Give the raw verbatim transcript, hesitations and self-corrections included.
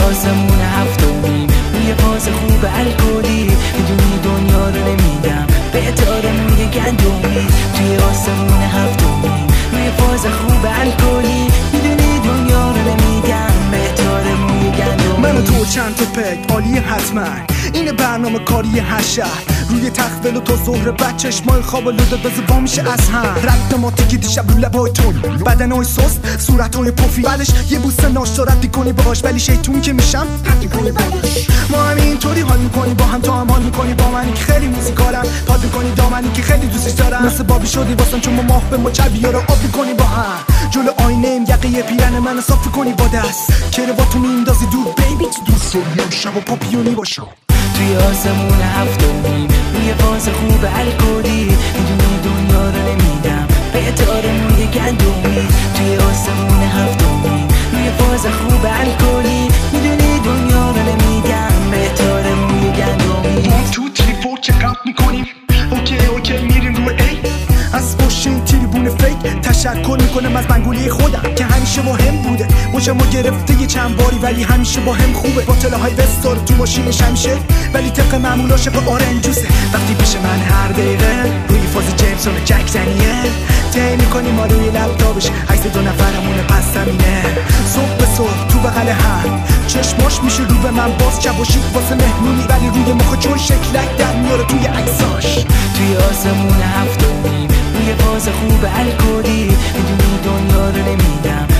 آسمون هفتمیم روی فاز خوب الکلی میدونی دنیا رو نمیدم به تار موی گندمی توی آسمون هفتمیم روی فاز خوب الکلی میدونی دنیا رو نمیدم به تار موی گندمی من و تو چند تا پک عالی حتما این برنامه کاری هر شهر روی تخت ولو تا ظهر بعد چشمای خواب لوده بزه وا میشه از هم رد ما تیکی دیشب رو لبای تون بدنای سست صورتای پفی بعدش یه بوسه ناشتا رد کنی باهاش ولی شیطون که میشم رد کنی بعدش ما هم اینطوری حال میکنی با هم تو هم حال میکنی با منی که خیلی موزیکالم پاد میکنی دامنی که خیلی دوستش دارم مثل بابی شدی واسم چون ما ماه به ما چبیا رو آب میکنی با هم جلو آینه ایم یقه پیرن منو صاف کنی با دست کرواتو میندازی دور بیبی تو دوست داریم شب و پاپیونی باشو توی آسمون هفتمیم روی فاز خوب الکلی میدونی دنیا رو نمیدم به تار موی گندمی توی آسمون هفتمیم روی فاز خوب الکلی میدونی دنیا رو نمیدم به تار موی گندمی وان تو تری فور چکاپ میکنیم اوکی اوکی میریم رو ای از پشت این تریبون فیک تشکر میکنم از بنگولی خودم که همیشه با هم بوده مشمو گرفته یه چند باری ولی همیشه با هم خوبه باطله های وستار تو ماشینش همیشه ولی طبق معمول عاشق آرنج جوسه وقتی پیش من هر دقیقه روی فاز جیمسون جک دنیه طی میکنیم ما روی لپتاپش عکس دو نفرمونه پس زمینه صبح به صبح تو بغل هم چشماش میشه رو به من باز چپ و شیک واسه مهمونی ولی روی مخ چون شکلک در میاره توی عکساش توی آسمون هفتمیم روی فاز خوب الکلی میدونی دنیا رو نمیدم